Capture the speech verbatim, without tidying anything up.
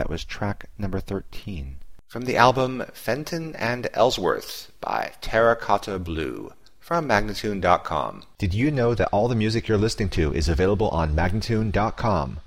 That was track number thirteen. From the album Fenton and Ellsworth by Terracotta Blue from Magnatune dot com. Did you know that all the music you're listening to is available on Magnatune dot com?